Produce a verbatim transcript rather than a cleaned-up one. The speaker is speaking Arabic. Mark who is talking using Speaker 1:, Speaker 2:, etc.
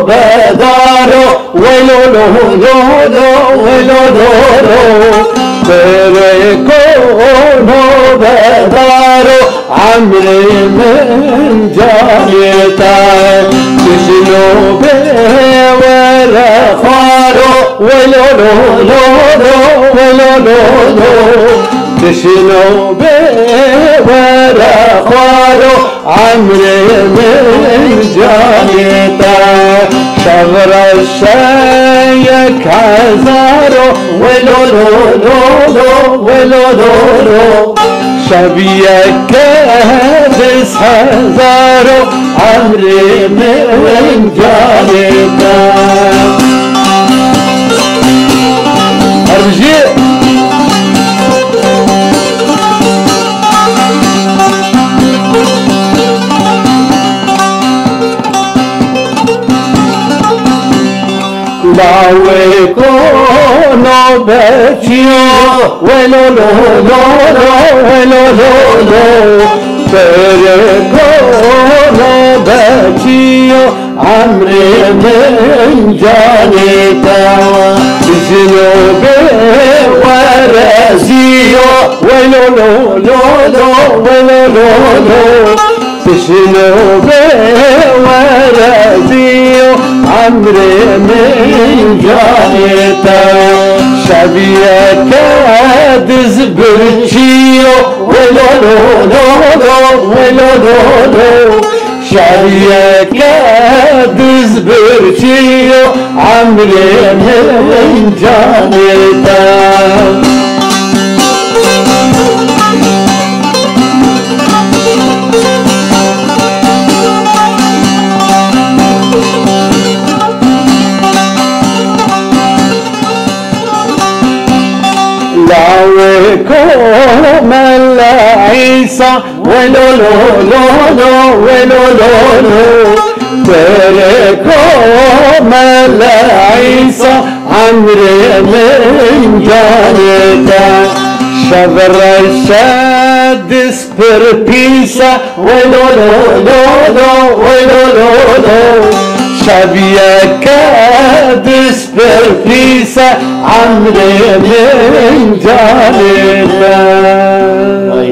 Speaker 1: بدارو ولو لو لو لو ولو لو لو بركونو بدارو عمري من جانيتا تشنو بورا خوارو ولو لو لو لو ولو لو لو تشنو بورا خوارو عمري من جانيتا شغر الشيك عزارو ولو لو لو لو ولو لو لو شبيك بس هزارو عمري من جانيتا ارجع لاوي كونو بچيو ولو لو لو لو ولو لو لو بركونو بچيو عمري من جانيتا جنوبي ورزيو ولو لو لو لو ولو لو لو جنوبي ورزيو عمري من جانيتا شبيك دز برشيو ولو لو لو لو ولو لو لو شبيك دز برشيو عمري من جانيتا لاويكم العيسى ولو لو لو لو ولو لو لو بركم العيسى عمري من جانيتا شبر الشاد سبر بيسا ولو لو لو لو ولو لو لو شبيك دسبر بيسا عمري من جانيتا